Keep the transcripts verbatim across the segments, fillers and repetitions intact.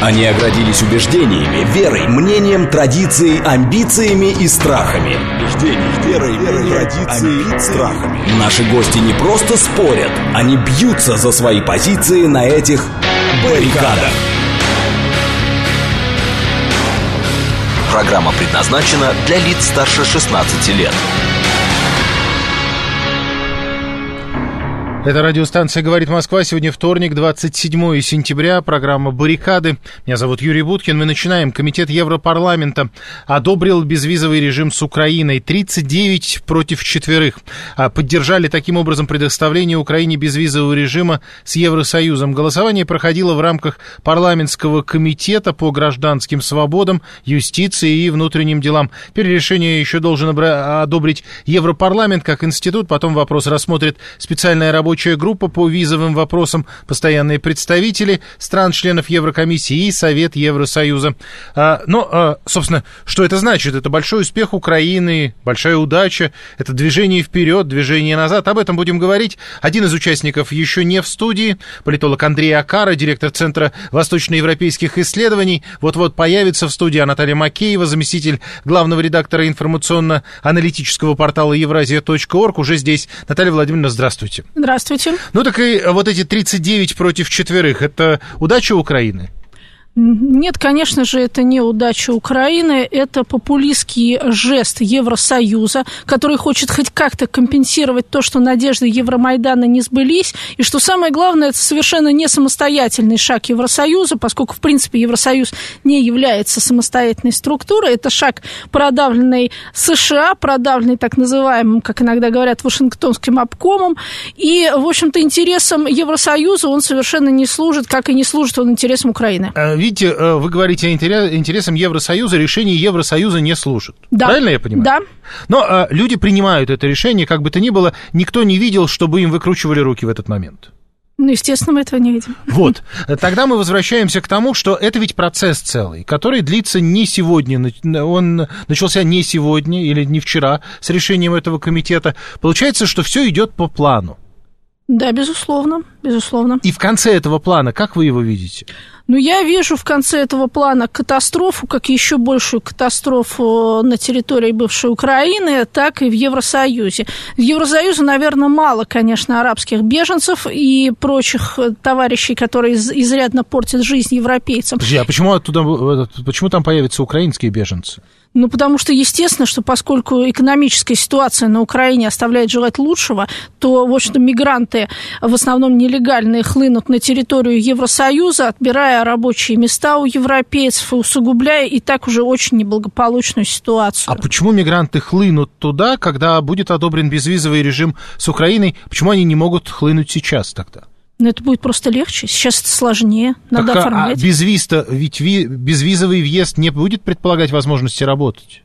Они оградились убеждениями, верой, мнением, традицией, амбициями и страхами. Убеждений, верой, верой, традицией, страхами. Наши гости не просто спорят, они бьются за свои позиции на этих баррикадах. Программа предназначена для лиц старше шестнадцати лет. Это радиостанция «Говорит Москва». Сегодня вторник, двадцать седьмое сентября. Программа «Баррикады». Меня зовут Юрий Буткин. Мы начинаем. Комитет Европарламента одобрил безвизовый режим с Украиной. тридцать девять против четверых. Поддержали таким образом предоставление Украине безвизового режима с Евросоюзом. Голосование проходило в рамках парламентского комитета по гражданским свободам, юстиции и внутренним делам. Теперь решение еще должен одобрить Европарламент как институт. Потом вопрос рассмотрит специальная рабочая группа по визовым вопросам, постоянные представители стран-членов Еврокомиссии и Совет Евросоюза. А, ну, а, собственно, что это значит? Это большой успех Украины, большая удача, это движение вперед, движение назад. Об этом будем говорить. Один из участников еще не в студии, политолог Андрей Акара, директор Центра восточноевропейских исследований. Вот-вот появится в студии. Наталья Макеева, заместитель главного редактора информационно-аналитического портала евразия точка орг, уже здесь. Наталья Владимировна, здравствуйте. Здравствуйте. Ну так и вот эти тридцать девять против четверых, это удача Украины? Нет, конечно же, это не удача Украины, это популистский жест Евросоюза, который хочет хоть как-то компенсировать то, что надежды Евромайдана не сбылись, и что самое главное, это совершенно не самостоятельный шаг Евросоюза, поскольку, в принципе, Евросоюз не является самостоятельной структурой, это шаг, продавленный США, продавленный так называемым, как иногда говорят, Вашингтонским обкомом, и, в общем-то, интересам Евросоюза он совершенно не служит, как и не служит он интересам Украины. Видите, вы говорите о интересам Евросоюза, решение Евросоюза не служит. Да. Правильно я понимаю? Да. Но а, люди принимают это решение, как бы то ни было, никто не видел, чтобы им выкручивали руки в этот момент. Ну, естественно, мы этого не видим. Вот. Тогда мы возвращаемся к тому, что это ведь процесс целый, который длится не сегодня, он начался не сегодня или не вчера с решением этого комитета. Получается, что все идет по плану. Да, безусловно, безусловно. И в конце этого плана, как вы его видите? Ну, я вижу в конце этого плана катастрофу, как еще большую катастрофу на территории бывшей Украины, так и в Евросоюзе. В Евросоюзе, наверное, мало, конечно, арабских беженцев и прочих товарищей, которые изрядно портят жизнь европейцам. Подожди, а почему, оттуда, почему там появятся украинские беженцы? Ну, потому что, естественно, что поскольку экономическая ситуация на Украине оставляет желать лучшего, то, в общем-то, мигранты, в основном нелегальные, хлынут на территорию Евросоюза, отбирая рабочие места у европейцев и усугубляя и так уже очень неблагополучную ситуацию. А почему мигранты хлынут туда, когда будет одобрен безвизовый режим с Украиной? Почему они не могут хлынуть сейчас тогда? Но это будет просто легче. Сейчас это сложнее. Надо так, оформлять. А безвиз-то, ведь ви, безвизовый въезд не будет предполагать возможности работать?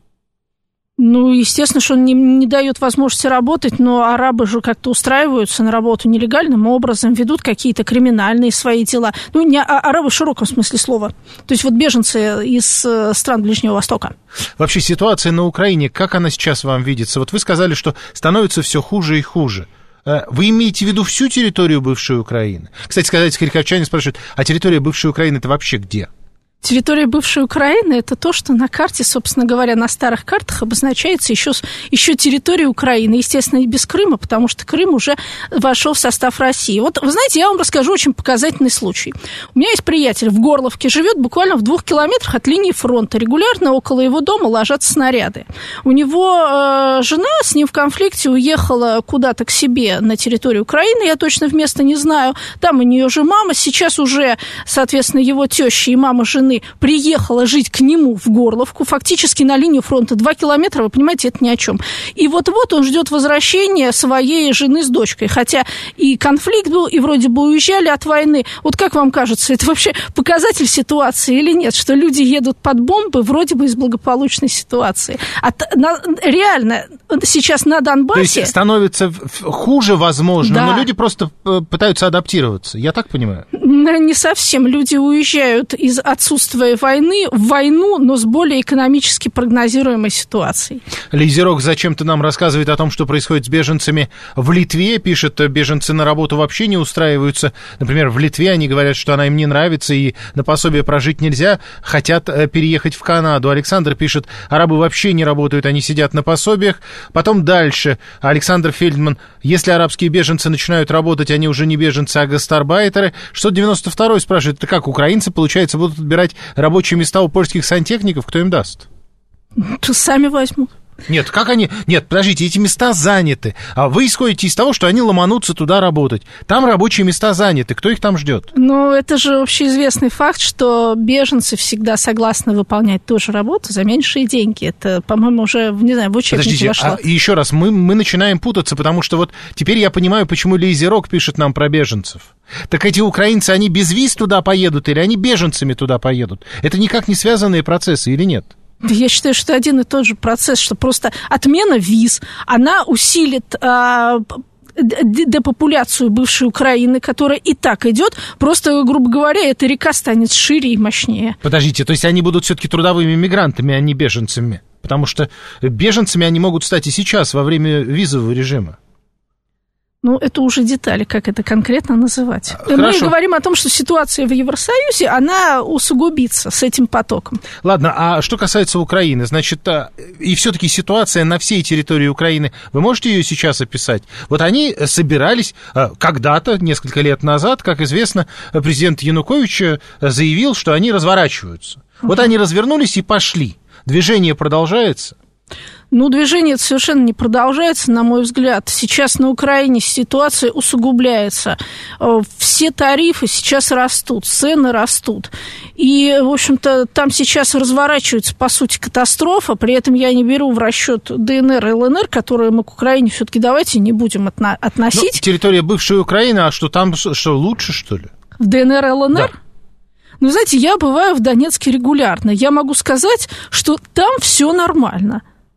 Ну, естественно, что он не, не дает возможности работать, но арабы же как-то устраиваются на работу нелегальным образом, ведут какие-то криминальные свои дела. Ну, не а, арабы в широком смысле слова. То есть вот беженцы из стран Ближнего Востока. Вообще ситуация на Украине, как она сейчас вам видится? Вот вы сказали, что становится все хуже и хуже. Вы имеете в виду всю территорию бывшей Украины? Кстати сказать, харьковчане спрашивают, а территория бывшей Украины это вообще где? Территория бывшей Украины – это то, что на карте, собственно говоря, на старых картах обозначается еще, еще территория Украины. Естественно, и без Крыма, потому что Крым уже вошел в состав России. Вот, вы знаете, я вам расскажу очень показательный случай. У меня есть приятель в Горловке, живет буквально в двух километрах от линии фронта. Регулярно около его дома ложатся снаряды. У него э, жена с ним в конфликте уехала куда-то к себе на территорию Украины, я точно места не знаю. Там у нее же мама, сейчас уже, соответственно, его теща и мама жены приехала жить к нему в Горловку, фактически на линию фронта два километра, вы понимаете, это ни о чем. И вот-вот он ждет возвращения своей жены с дочкой, хотя и конфликт был, и вроде бы уезжали от войны. Вот как вам кажется, это вообще показатель ситуации или нет, что люди едут под бомбы вроде бы из благополучной ситуации? А на, реально сейчас на Донбассе... То есть становится хуже, возможно, да. Но люди просто пытаются адаптироваться, я так понимаю? Не совсем. Люди уезжают из отсутствия чувствуя войны, в войну, но с более экономически прогнозируемой ситуацией. Лизерок зачем-то нам рассказывает о том, что происходит с беженцами в Литве. Пишет, беженцы на работу вообще не устраиваются. Например, в Литве они говорят, что она им не нравится и на пособие прожить нельзя, хотят переехать в Канаду. Александр пишет, арабы вообще не работают, они сидят на пособиях. Потом дальше. Александр Фельдман, если арабские беженцы начинают работать, они уже не беженцы, а гастарбайтеры. шестьсот девяносто второй спрашивает, это как, украинцы, получается, будут отбирать рабочие места у польских сантехников? Кто им даст? Сами возьмут. Нет, как они... Нет, подождите, эти места заняты. А вы исходите из того, что они ломанутся туда работать. Там рабочие места заняты. Кто их там ждет? Ну, это же общеизвестный факт, что беженцы всегда согласны выполнять ту же работу за меньшие деньги. Это, по-моему, уже, не знаю, в учебнике вошло. Подождите, а еще раз, мы, мы начинаем путаться, потому что вот теперь я понимаю, почему Лизерок пишет нам про беженцев. Так эти украинцы, они без виз туда поедут или они беженцами туда поедут? Это никак не связанные процессы или нет? Я считаю, что один и тот же процесс, что просто отмена виз, она усилит а, депопуляцию бывшей Украины, которая и так идет, просто, грубо говоря, эта река станет шире и мощнее. Подождите, то есть они будут все-таки трудовыми мигрантами, а не беженцами? Потому что беженцами они могут стать и сейчас, во время визового режима. Ну, это уже детали, как это конкретно называть. Хорошо. Мы говорим о том, что ситуация в Евросоюзе, она усугубится с этим потоком. Ладно, а что касается Украины, значит, и все-таки ситуация на всей территории Украины, вы можете ее сейчас описать? Вот они собирались когда-то, несколько лет назад, как известно, президент Янукович заявил, что они разворачиваются. Uh-huh. Вот они развернулись и пошли. Движение продолжается? Ну, движение совершенно не продолжается, на мой взгляд. Сейчас на Украине ситуация усугубляется. Все тарифы сейчас растут, цены растут. И, в общем-то, там сейчас разворачивается, по сути, катастрофа. При этом я не беру в расчет ДНР и ЛНР, которые мы к Украине все-таки давайте не будем отно- относить. Ну, территория бывшей Украины, а что там, что лучше, что ли? В ДНР и ЛНР? Да. Ну, знаете, я бываю в Донецке регулярно. Я могу сказать, что там все нормально.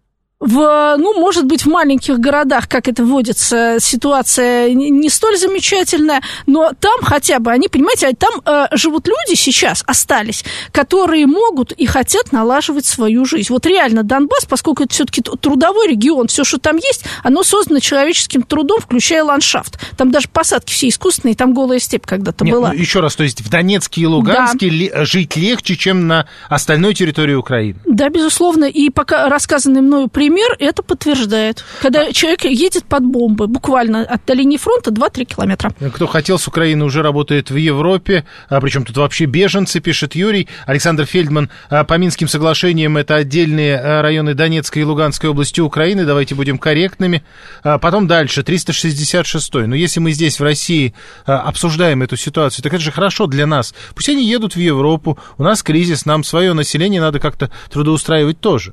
В, ну, может быть, в маленьких городах, как это водится, ситуация не столь замечательная, но там хотя бы, они, понимаете, там э, живут люди сейчас, остались, которые могут и хотят налаживать свою жизнь. Вот реально Донбасс, поскольку это все-таки трудовой регион, все, что там есть, оно создано человеческим трудом, включая ландшафт. Там даже посадки все искусственные, там голая степь когда-то Нет, была. Ну, еще раз, то есть в Донецке и Луганске да. ли, жить легче, чем на остальной территории Украины? Да, безусловно, и пока рассказанный мною пример Пример это подтверждает. Когда человек едет под бомбы, буквально от линии фронта два-три километра. Кто хотел с Украины, уже работает в Европе, а причем тут вообще беженцы, пишет Юрий. Александр Фельдман, по Минским соглашениям это отдельные районы Донецкой и Луганской области Украины, давайте будем корректными. Потом дальше, триста шестьдесят шестой. Но если мы здесь, в России, обсуждаем эту ситуацию, так это же хорошо для нас. Пусть они едут в Европу, у нас кризис, нам свое население надо как-то трудоустраивать тоже.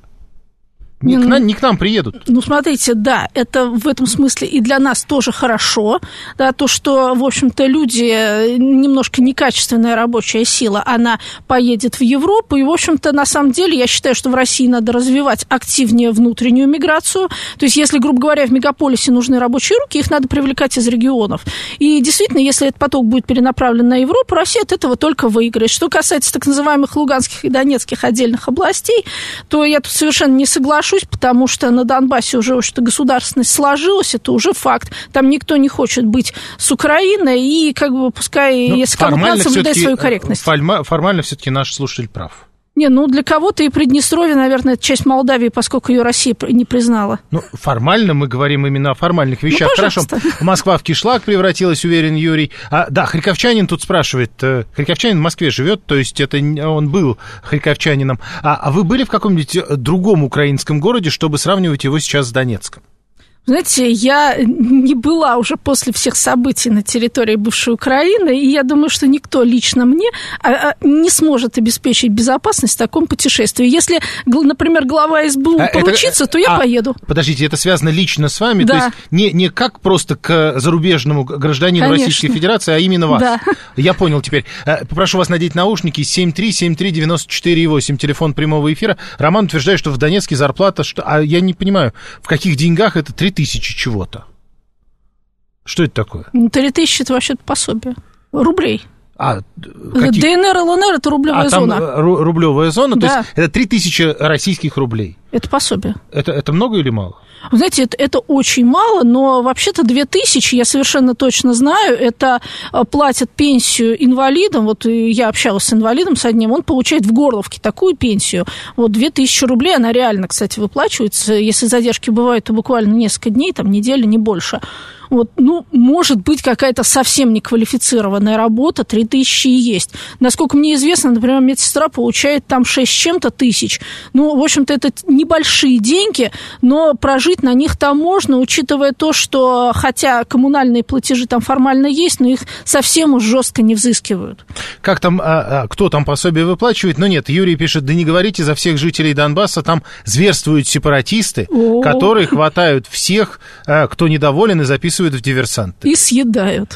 Не к, нам, не к нам приедут. Ну, смотрите, да, это в этом смысле и для нас тоже хорошо, да, то, что, в общем-то, люди, немножко некачественная рабочая сила, она поедет в Европу, и, в общем-то, на самом деле, я считаю, что в России надо развивать активнее внутреннюю миграцию, то есть, если, грубо говоря, в мегаполисе нужны рабочие руки, их надо привлекать из регионов, и, действительно, если этот поток будет перенаправлен на Европу, Россия от этого только выиграет. Что касается так называемых луганских и донецких отдельных областей, то я тут совершенно не соглашусь, потому что на Донбассе уже что-то государственность сложилась, это уже факт. Там никто не хочет быть с Украиной, и как бы пускай, ну, если кому надо, соблюдать свою корректность. Формально, формально все-таки наш слушатель прав. Не, ну для кого-то и Приднестровье, наверное, это часть Молдавии, поскольку ее Россия не признала. Ну, формально мы говорим именно о формальных вещах. Ну, хорошо, Москва в кишлак превратилась, уверен Юрий. А, да, харьковчанин тут спрашивает. Харьковчанин в Москве живет, то есть это он был харьковчанином. А, а вы были в каком-нибудь другом украинском городе, чтобы сравнивать его сейчас с Донецком? Знаете, я не была уже после всех событий на территории бывшей Украины, и я думаю, что никто лично мне не сможет обеспечить безопасность в таком путешествии. Если, например, глава СБУ а поручится, это, то я а, поеду. Подождите, это связано лично с вами? Да. То есть не, не как просто к зарубежному гражданину Конечно. Российской Федерации, а именно вас? Да. Я понял теперь. Попрошу вас надеть наушники. семь три семь три девяносто четыре восемь, телефон прямого эфира. Роман утверждает, что в Донецке зарплата... Что, а я не понимаю, в каких деньгах это три тысячи чего-то. Что это такое? Три тысячи это вообще-то пособие. Рублей. А, каких... ДНР, ЛНР – это рублевая а, зона. Там рублевая зона, да. То есть это три тысячи российских рублей. Это пособие. Это, это много или мало? Вы знаете, это, это очень мало, но вообще-то две тысячи, я совершенно точно знаю, это платят пенсию инвалидам. Вот я общалась с инвалидом с одним, он получает в Горловке такую пенсию. Вот две тысячи рублей, она реально, кстати, выплачивается. Если задержки бывают, то буквально несколько дней, там неделя, не больше. Вот, ну, может быть, какая-то совсем неквалифицированная работа, три тысячи и есть. Насколько мне известно, например, медсестра получает там шесть с чем-то тысяч. Ну, в общем-то, это небольшие деньги, но прожить на них там можно, учитывая то, что, хотя коммунальные платежи там формально есть, но их совсем уж жестко не взыскивают. Как там, а, а, кто там пособие выплачивает? Ну, нет, Юрий пишет, да не говорите за всех жителей Донбасса, там зверствуют сепаратисты, О-о-о. которые хватают всех, а, кто недоволен, и записывают в диверсанты. И съедают.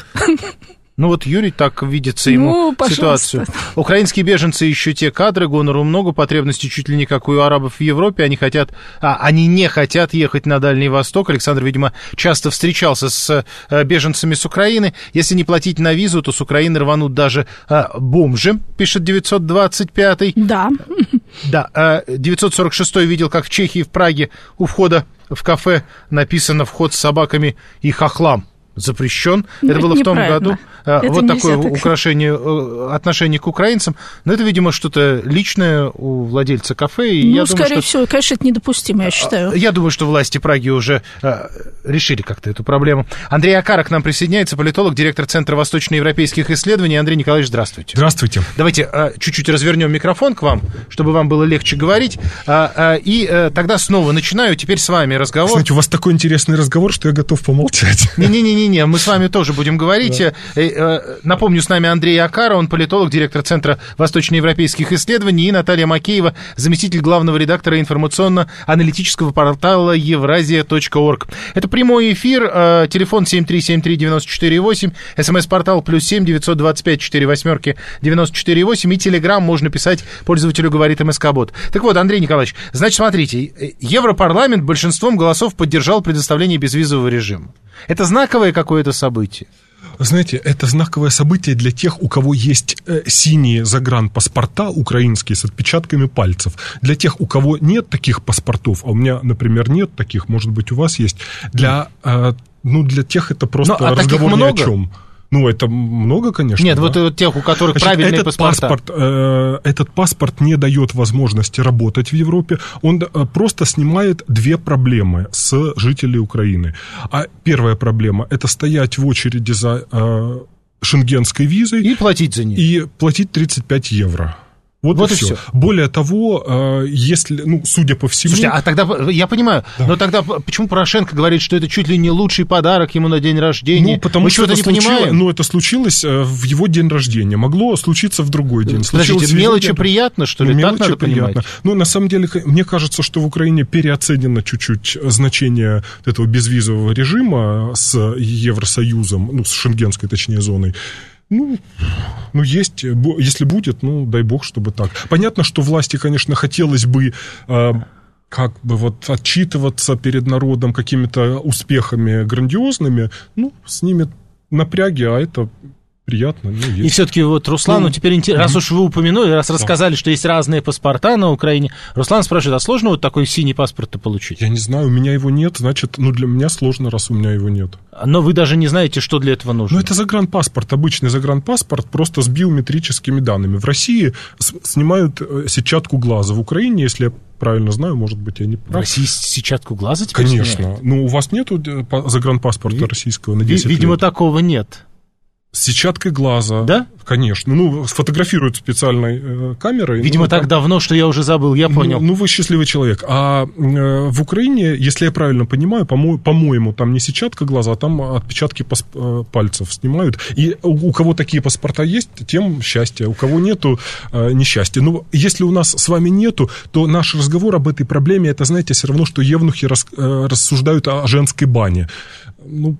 Ну вот Юрий так видится ему ну, ситуацию. Украинские беженцы еще те кадры, гонору много, потребностей чуть ли не как у арабов в Европе. Они хотят, а, они не хотят ехать на Дальний Восток. Александр, видимо, часто встречался с а, беженцами с Украины. Если не платить на визу, то с Украины рванут даже а, бомжи, пишет девятьсот двадцать пятый. Да. Да. А, девятьсот сорок шестой видел, как в Чехии, в Праге у входа в кафе написано «Вход с собаками и хохлам запрещен». Ну, это было в том году. Это вот такое так. украшение отношения к украинцам. Но это, видимо, что-то личное у владельца кафе. И ну, я скорее думаю, всего, что... конечно, это недопустимо, я считаю. Я думаю, что власти Праги уже а, решили как-то эту проблему. Андрей Акара к нам присоединяется, политолог, директор Центра восточноевропейских исследований. Андрей Николаевич, здравствуйте. Здравствуйте. Давайте а, чуть-чуть развернем микрофон к вам, чтобы вам было легче говорить. А, а, и а, тогда снова начинаю теперь с вами разговор. Знаете, у вас такой интересный разговор, что я готов помолчать. Не-не-не, мы с вами тоже будем говорить. Да. Напомню, с нами Андрей Акара, он политолог, директор Центра восточноевропейских исследований, и Наталья Макеева, заместитель главного редактора информационно-аналитического портала евразия точка орг. Это прямой эфир, телефон семь три семь три девять четыре восемь, смс-портал плюс семь девятьсот двадцать пять четыре восьмерки девяносто четыре восемь, и телеграм можно писать пользователю «Говорит МСК-бот». Так вот, Андрей Николаевич, значит, смотрите, Европарламент большинством голосов поддержал предоставление безвизового режима. Это знаковое какое-то событие? Знаете, это знаковое событие для тех, у кого есть э, синие загранпаспорта украинские с отпечатками пальцев. Для тех, у кого нет таких паспортов, а у меня, например, нет таких, может быть, у вас есть, для, э, ну, для тех это просто Но, а разговор ни много? о чем. Ну, это много, конечно. Нет, да. вот, вот тех, у которых Значит, правильные этот паспорта. Паспорт, э, этот паспорт не дает возможности работать в Европе. Он э, просто снимает две проблемы с жителей Украины. А первая проблема – это стоять в очереди за э, шенгенской визой. И платить за нее. И платить тридцать пять евро. Вот, вот и, и все. все. Более того, если, ну, судя по всему... Слушайте, а тогда, я понимаю, да. но тогда почему Порошенко говорит, что это чуть ли не лучший подарок ему на день рождения? Ну, потому Мы что это, не случилось, ну, это случилось в его день рождения. Могло случиться в другой день. Подождите, мелочи день... приятно, что ли? Ну, так надо приятно. понимать? Ну, на самом деле, мне кажется, что в Украине переоценено чуть-чуть значение этого безвизового режима с Евросоюзом, ну, с шенгенской, точнее, зоной. Ну, ну, есть, если будет, ну, дай бог, чтобы так. Понятно, что власти, конечно, хотелось бы э, как бы вот отчитываться перед народом какими-то успехами грандиозными, ну, снимет напряги, а это... приятно. Ну, и все-таки вот Руслану ну, теперь интересно, раз уж вы упомянули, раз да. рассказали, что есть разные паспорта на Украине, Руслан спрашивает, а сложно вот такой синий паспорт-то получить? Я не знаю, у меня его нет, значит, ну для меня сложно, раз у меня его нет. Но вы даже не знаете, что для этого нужно? Ну это загранпаспорт, обычный загранпаспорт, просто с биометрическими данными. В России снимают сетчатку глаза, в Украине, если я правильно знаю, может быть, я не... В России сетчатку глаза теперь Конечно. снимают? Ну, у вас нету загранпаспорта российского на десять Видимо, лет? такого нет. С сетчаткой глаза. Да? Конечно. Ну, сфотографируют специальной э, камерой. Видимо, ну, так там... давно, что я уже забыл, я понял. Ну, ну вы счастливый человек. А э, в Украине, если я правильно понимаю, по-мо- по-моему, там не сетчатка глаза, а там отпечатки пас- э, пальцев снимают. И у, у кого такие паспорта есть, тем счастье. У кого нету, э, несчастье. Но если у нас с вами нету, то наш разговор об этой проблеме, это, знаете, все равно, что евнухи рас, э, рассуждают о женской бане. Ну,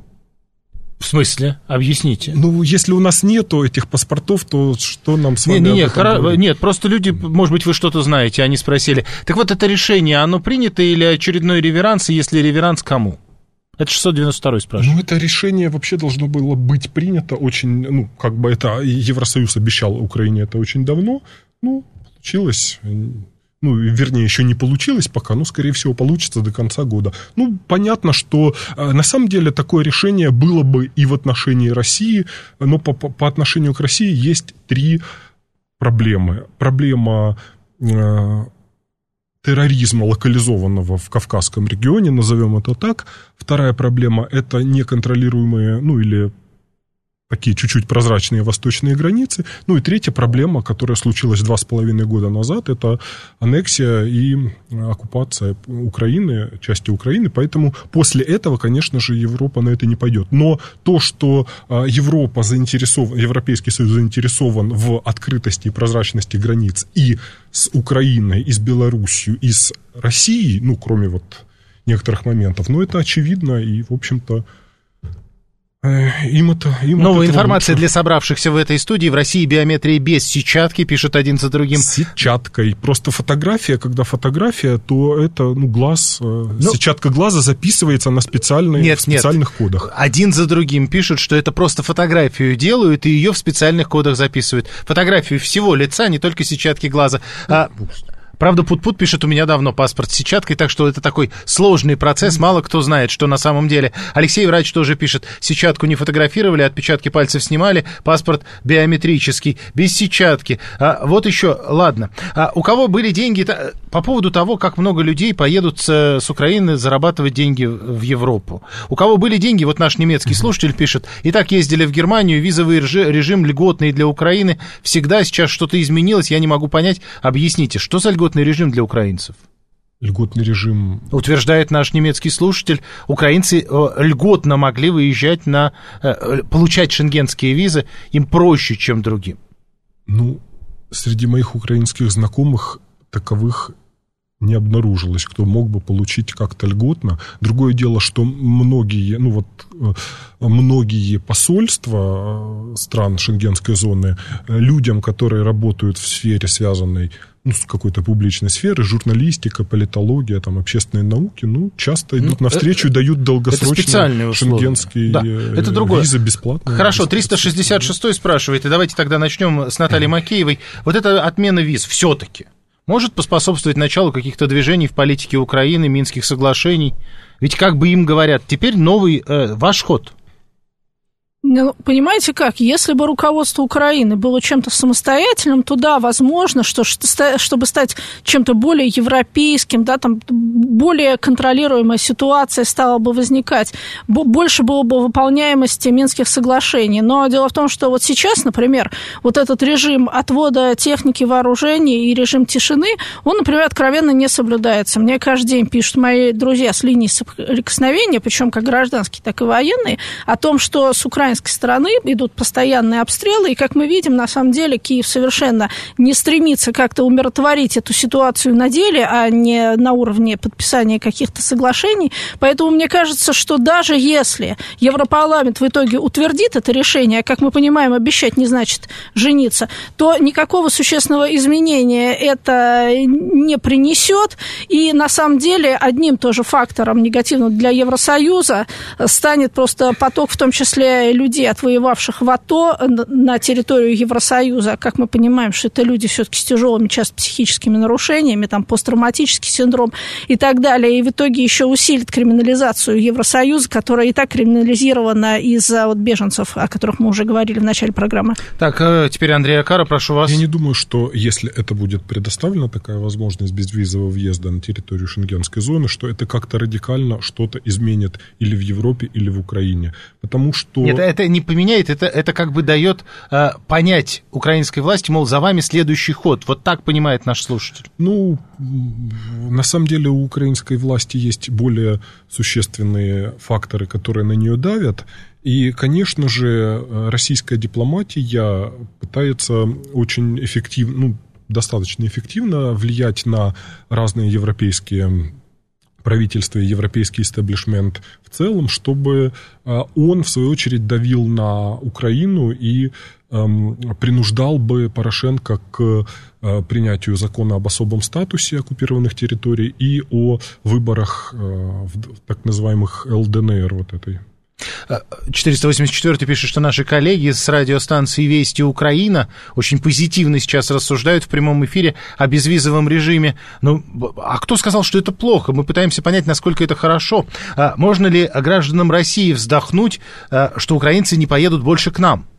в смысле? Объясните. Ну, если у нас нету этих паспортов, то что нам с вами не, не, об этом хора... говорить? Нет, просто люди, может быть, вы что-то знаете, они спросили. Так вот, это решение, оно принято или очередной реверанс, и если реверанс, кому? Это шестьсот девяносто второй спрашивает. Ну, это решение вообще должно было быть принято очень, ну, как бы это Евросоюз обещал Украине это очень давно, ну, получилось, ну, вернее, еще не получилось пока, но, скорее всего, получится до конца года. Ну, понятно, что на самом деле такое решение было бы и в отношении России, но по, по, по отношению к России есть три проблемы. Проблема э, терроризма, локализованного в Кавказском регионе, назовем это так. Вторая проблема – это неконтролируемые, ну, или такие чуть-чуть прозрачные восточные границы. Ну, и третья проблема, которая случилась два с половиной года назад, это аннексия и оккупация Украины, части Украины. Поэтому после этого, конечно же, Европа на это не пойдет. Но то, что Европа заинтересован, Европейский Союз заинтересован в открытости и прозрачности границ и с Украиной, и с Белоруссией, и с Россией, ну, кроме вот некоторых моментов, ну, это очевидно, и, в общем-то, Им это, им Новая информация лучше. Для собравшихся в этой студии. В России биометрия без сетчатки, пишет один за другим. С сетчаткой. Просто фотография, когда фотография, то это, ну, глаз, ну, сетчатка глаза записывается на специальные, нет, в специальных нет. кодах. Один за другим пишут, что это просто фотографию делают и ее в специальных кодах записывают. Фотографию всего лица, не только сетчатки глаза. А... Правда, Пут-Пут пишет, у меня давно паспорт с сетчаткой, так что это такой сложный процесс, мало кто знает, что на самом деле. Алексей Врач тоже пишет, сетчатку не фотографировали, отпечатки пальцев снимали, паспорт биометрический, без сетчатки. А, вот еще, ладно, а у кого были деньги, по поводу того, как много людей поедут с, с Украины зарабатывать деньги в Европу. У кого были деньги, вот наш немецкий слушатель пишет, и так ездили в Германию, визовый режим льготный для Украины, всегда сейчас что-то изменилось, я не могу понять, объясните, что за льготный режим для украинцев? Льготный режим... Утверждает наш немецкий слушатель, украинцы льготно могли выезжать на... получать шенгенские визы, им проще, чем другим. Ну, среди моих украинских знакомых таковых не обнаружилось, кто мог бы получить как-то льготно. Другое дело, что многие, ну вот, многие посольства стран шенгенской зоны людям, которые работают в сфере, связанной, ну, с какой-то публичной сферой, журналистика, политология, там, общественные науки, ну, часто идут ну, навстречу и дают долгосрочные шенгенские да, это другое. Визы бесплатно. Хорошо, триста шестьдесят шестой спрашивает, и давайте тогда начнем с Натальей Макеевой. Вот эта отмена виз все-таки может поспособствовать началу каких-то движений в политике Украины, Минских соглашений? Ведь как бы им говорят, теперь новый э, ваш ход. Ну, понимаете как, если бы руководство Украины было чем-то самостоятельным, то да, возможно, что, чтобы стать чем-то более европейским, да, там более контролируемая ситуация стала бы возникать, больше было бы выполняемости Минских соглашений. Но дело в том, что вот сейчас, например, вот этот режим отвода техники, вооружений и режим тишины, он, например, откровенно не соблюдается. Мне каждый день пишут мои друзья с линии соприкосновения, причем как гражданские, так и военные, о том, что с Украиной стороны идут постоянные обстрелы, и, как мы видим, на самом деле Киев совершенно не стремится как-то умиротворить эту ситуацию на деле, а не на уровне подписания каких-то соглашений. Поэтому мне кажется, что даже если Европарламент в итоге утвердит это решение, как мы понимаем, обещать не значит жениться, то никакого существенного изменения это не принесет, и на самом деле одним тоже фактором негативным для Евросоюза станет просто поток, в том числе людей, отвоевавших в АТО на территорию Евросоюза. Как мы понимаем, что это люди все-таки с тяжелыми, часто психическими нарушениями, там, посттравматический синдром и так далее. И в итоге еще усилит криминализацию Евросоюза, которая и так криминализирована из-за вот беженцев, о которых мы уже говорили в начале программы. Так, теперь Андрей Акара, прошу вас. Я не думаю, что если это будет предоставлена такая возможность безвизового въезда на территорию шенгенской зоны, что это как-то радикально что-то изменит или в Европе, или в Украине. Потому что... Нет, это не поменяет, это, это как бы дает э, понять украинской власти, мол, за вами следующий ход. Вот так понимает наш слушатель. Ну, на самом деле у украинской власти есть более существенные факторы, которые на нее давят. И, конечно же, российская дипломатия пытается очень эффективно, ну, достаточно эффективно влиять на разные европейские правительство и европейский истеблишмент в целом, чтобы он, в свою очередь, давил на Украину и принуждал бы Порошенко к принятию закона об особом статусе оккупированных территорий и о выборах в так называемых эл дэ эн эр вот этой. четыреста восемьдесят четвёртый пишет, что наши коллеги с радиостанции «Вести Украина» очень позитивно сейчас рассуждают в прямом эфире о безвизовом режиме. Ну, а кто сказал, что это плохо? Мы пытаемся понять, насколько это хорошо. Можно ли гражданам России вздохнуть, что украинцы не поедут больше к нам?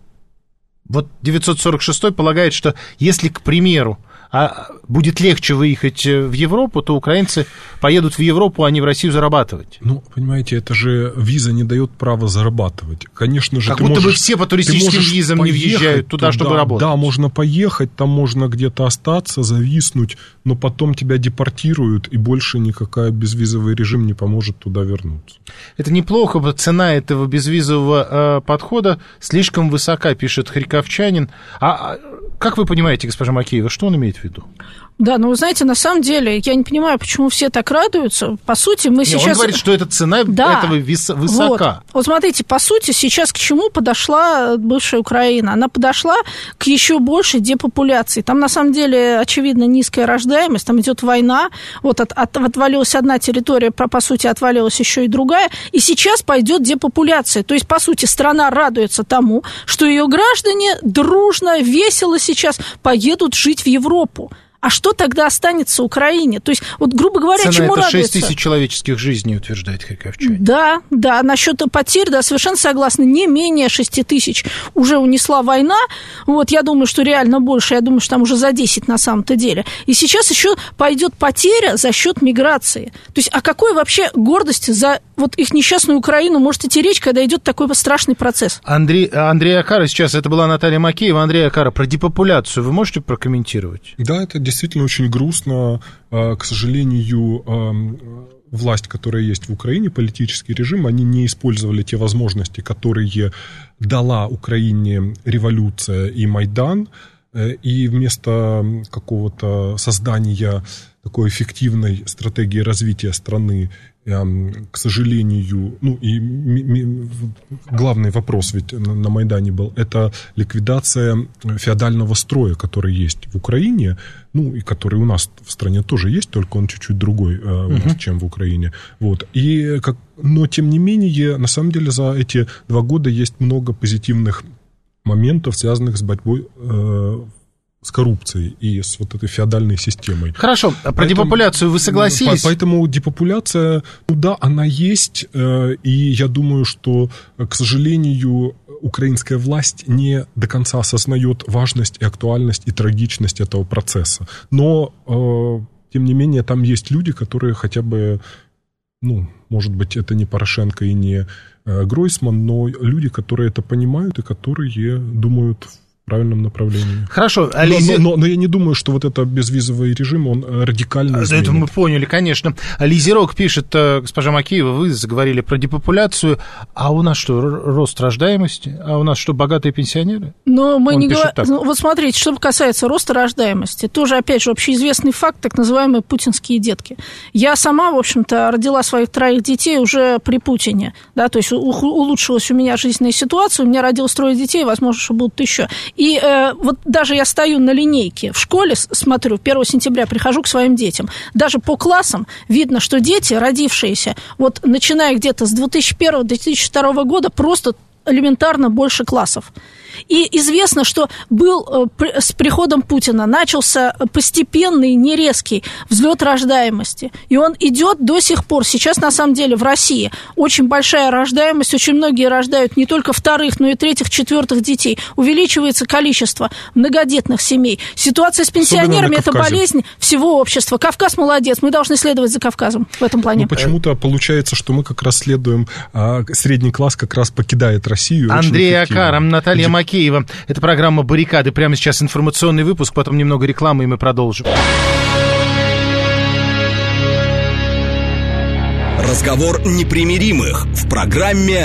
Вот девятьсот сорок шестой полагает, что если, к примеру, а будет легче выехать в Европу, то украинцы поедут в Европу, а не в Россию зарабатывать. Ну, понимаете, это же виза не дает права зарабатывать. Конечно же, как ты будто можешь, бы все по туристическим визам не въезжают туда, туда, чтобы работать. Да, можно поехать, там можно где-то остаться, зависнуть, но потом тебя депортируют, и больше никакой безвизовый режим не поможет туда вернуться. Это неплохо, цена этого безвизового э, подхода слишком высока, пишет харьковчанин. А как вы понимаете, госпожа Макеева, что он имеет в виду? Да, ну вы знаете, на самом деле, я не понимаю, почему все так радуются. По сути, мы не, сейчас... Он говорит, что эта цена да. этого вис... высока. Вот. вот смотрите, по сути, сейчас к чему подошла бывшая Украина? Она подошла к еще большей депопуляции. Там, на самом деле, очевидно, низкая рождаемость, там идет война, вот от, от, отвалилась одна территория, по, по сути, отвалилась еще и другая, и сейчас пойдет депопуляция. То есть, по сути, страна радуется тому, что ее граждане дружно, весело сейчас поедут жить в Европу. А что тогда останется Украине? То есть, вот, грубо говоря, цена чему это радуется? шесть тысяч человеческих жизней, утверждает харьковчанин. Да, да, насчет потерь, да, совершенно согласна. Не менее шесть тысяч уже унесла война. Вот, я думаю, что реально больше. Я думаю, что там уже за десять на самом-то деле. И сейчас еще пойдет потеря за счет миграции. То есть, о какой вообще гордости за вот их несчастную Украину может идти речь, когда идет такой страшный процесс? Андрей, Андрей Акара сейчас, это была Наталья Макеева. Андрей Акара, про депопуляцию вы можете прокомментировать? Да, это действительно очень грустно. К сожалению, власть, которая есть в Украине, политический режим, они не использовали те возможности, которые дала Украине революция и Майдан, и вместо какого-то создания такой эффективной стратегии развития страны, к сожалению, ну и главный вопрос ведь на Майдане был, это ликвидация феодального строя, который есть в Украине, ну и который у нас в стране тоже есть, только он чуть-чуть другой у нас, uh-huh. чем в Украине. Вот. И как, но тем не менее, на самом деле за эти два года есть много позитивных моментов, связанных с борьбой э, с коррупцией и с вот этой феодальной системой. Хорошо, а про поэтому, депопуляцию вы согласились? Поэтому депопуляция, ну да, она есть, и я думаю, что, к сожалению, украинская власть не до конца осознает важность и актуальность и трагичность этого процесса. Но, тем не менее, там есть люди, которые хотя бы, ну, может быть, это не Порошенко и не Гройсман, но люди, которые это понимают и которые думают в правильном направлении. Хорошо. Но, Лизи... но, но, но я не думаю, что вот это безвизовый режим, он радикально изменит. Это мы поняли, конечно. Лизерок пишет, госпожа Макеева, вы заговорили про депопуляцию, а у нас что, рост рождаемости? А у нас что, богатые пенсионеры? Но мы он не говорим... Вот смотрите, что касается роста рождаемости, тоже, опять же, общеизвестный факт, так называемые путинские детки. Я сама, в общем-то, родила своих троих детей уже при Путине, да, то есть улучшилась у меня жизненная ситуация, у меня родилось трое детей, возможно, что будут еще. И э, вот даже я стою на линейке в школе, смотрю, первого сентября прихожу к своим детям. Даже по классам видно, что дети, родившиеся, вот начиная где-то с две тысячи первого - две тысячи второго года, просто элементарно больше классов. И известно, что был с приходом Путина начался постепенный, нерезкий взлет рождаемости. И он идет до сих пор. Сейчас, на самом деле, в России очень большая рождаемость. Очень многие рождают не только вторых, но и третьих, четвертых детей. Увеличивается количество многодетных семей. Ситуация с пенсионерами – это болезнь всего общества. Кавказ молодец. Мы должны следовать за Кавказом в этом плане. Ну, почему-то получается, что мы как раз следуем, а средний класс как раз покидает Россию. Андрей Акар, Наталья Макеева. Это программа «Баррикады». Прямо сейчас информационный выпуск, потом немного рекламы, и мы продолжим. Разговор непримиримых в программе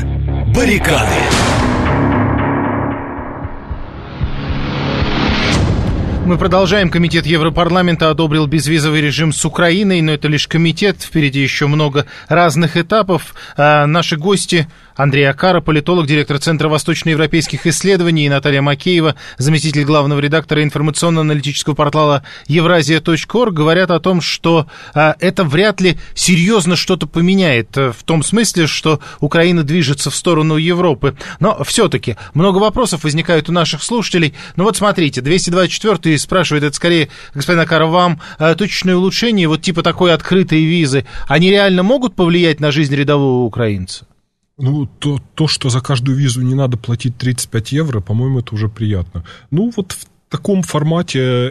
«Баррикады». Мы продолжаем. Комитет Европарламента одобрил безвизовый режим с Украиной, но это лишь комитет, впереди еще много разных этапов. А наши гости Андрей Окара, политолог, директор Центра восточноевропейских исследований, и Наталья Макеева, заместитель главного редактора информационно-аналитического портала евразия точка орг, говорят о том, что а, это вряд ли серьезно что-то поменяет, в том смысле, что Украина движется в сторону Европы. Но все-таки много вопросов возникают у наших слушателей. Ну вот смотрите, двести двадцать четвёртый спрашивает, это скорее, господин Окара, вам, точечные улучшения, вот типа такой открытой визы, они реально могут повлиять на жизнь рядового украинца? Ну, то, то, что за каждую визу не надо платить тридцать пять евро, по-моему, это уже приятно. Ну, вот в таком формате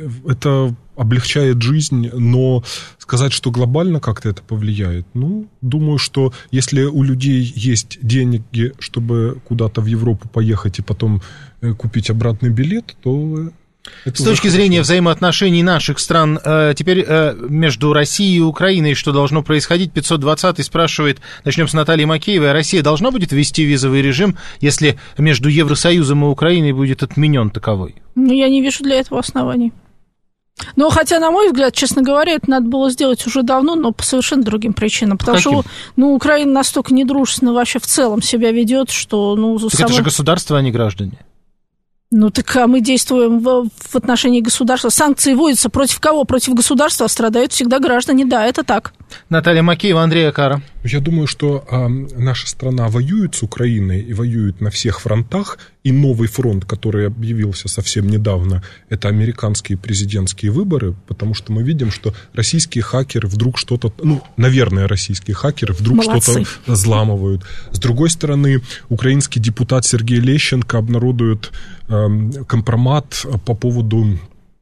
это облегчает жизнь, но сказать, что глобально как-то это повлияет, ну, думаю, что если у людей есть деньги, чтобы куда-то в Европу поехать и потом купить обратный билет, то... Это С точки зрения взаимоотношений наших стран, теперь между Россией и Украиной, что должно происходить? пятьсот двадцатый спрашивает, начнем с Натальи Макеевой, Россия должна будет ввести визовый режим, если между Евросоюзом и Украиной будет отменен таковой? Ну, я не вижу для этого оснований. Но хотя, на мой взгляд, честно говоря, это надо было сделать уже давно, но по совершенно другим причинам. Потому Каким? что, ну, Украина настолько недружественно вообще в целом себя ведет, что... ну, Так само... это же государство, а не граждане. Ну, так а мы действуем в, в отношении государства. Санкции вводятся против кого? Против государства, а страдают всегда граждане. Да, это так. Наталья Макеева, Андрей Окара. Я думаю, что э, наша страна воюет с Украиной и воюет на всех фронтах. И новый фронт, который объявился совсем недавно, это американские президентские выборы, потому что мы видим, что российские хакеры вдруг что-то, ну, наверное, российские хакеры вдруг Молодцы. что-то взламывают. С другой стороны, украинский депутат Сергей Лещенко обнародует э, компромат по поводу